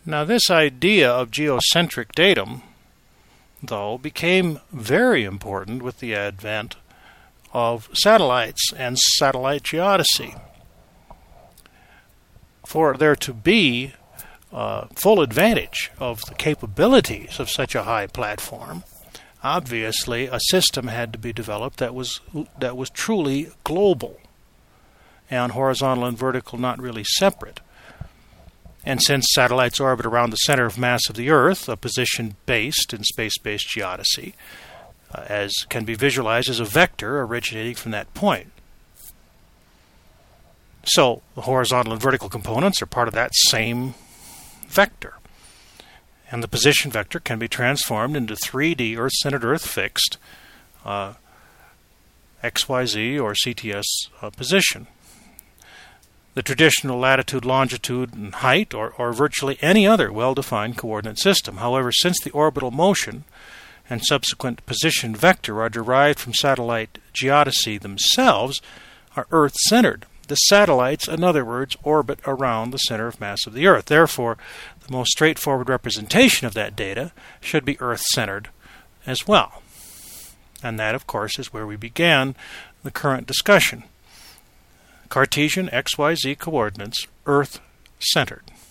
Now, this idea of geocentric datum, though, became very important with the advent of satellites and satellite geodesy. For there to be full advantage of the capabilities of such a high platform, obviously a system had to be developed that was truly global, and horizontal and vertical not really separate. And since satellites orbit around the center of mass of the Earth, a position-based and space-based geodesy, as can be visualized as a vector originating from that point. So the horizontal and vertical components are part of that same vector. And the position vector can be transformed into 3D Earth-centered, Earth-fixed XYZ or CTS position. The traditional latitude, longitude, and height, or virtually any other well-defined coordinate system. However, since the orbital motion and subsequent position vector are derived from satellite geodesy themselves, are Earth-centered. The satellites, in other words, orbit around the center of mass of the Earth. Therefore, the most straightforward representation of that data should be Earth-centered as well. And that, of course, is where we began the current discussion. Cartesian XYZ coordinates, Earth-centered.